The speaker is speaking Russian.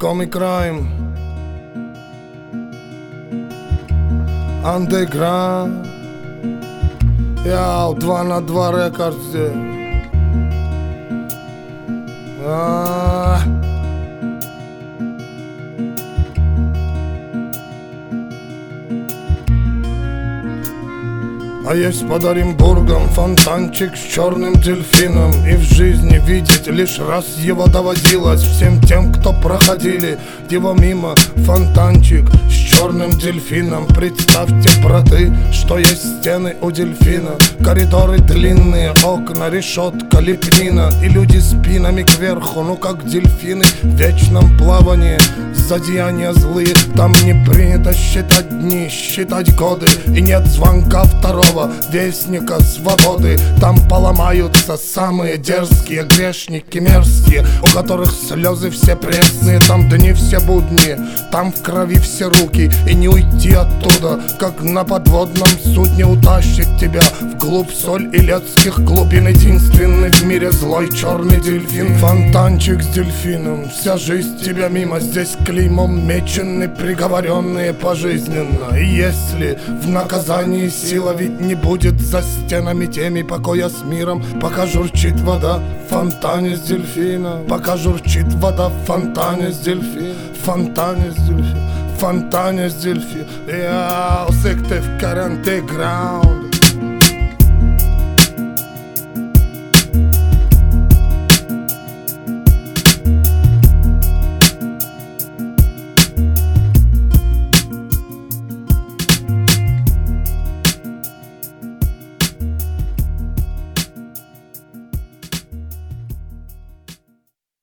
Comic Crime, Underground, яу, 2 на 2 рекордс. А есть под Оренбургом фонтанчик с черным дельфином, и в жизни видеть лишь раз его доводилось всем тем, кто проходили его мимо. Фонтанчик с черным дельфином. Представьте, браты, что есть стены у дельфина, коридоры длинные, окна, решетка, лепнина, и люди спинами кверху, ну как дельфины в вечном плавании. Злодеяния злые, там не принято считать дни, считать годы, и нет звонка второго вестника свободы. Там поломаются самые дерзкие грешники мерзкие, у которых слезы все пресные. Там дни все будни, там в крови все руки, и не уйти оттуда, как на подводном судне утащит тебя вглубь соль илецких глубин. Единственный в мире злой черный дельфин. Фонтанчик с дельфином, вся жизнь тебя мимо. Здесь клеймом мечены приговоренные пожизненно. И если в наказании сила ведь не будет за стенами теми покоя с миром, пока журчит вода в фонтане с дельфина, пока журчит вода в фонтане с дельфина, в фонтане с дельфина, в фонтане с дельфина. Я сектив карантеграунд.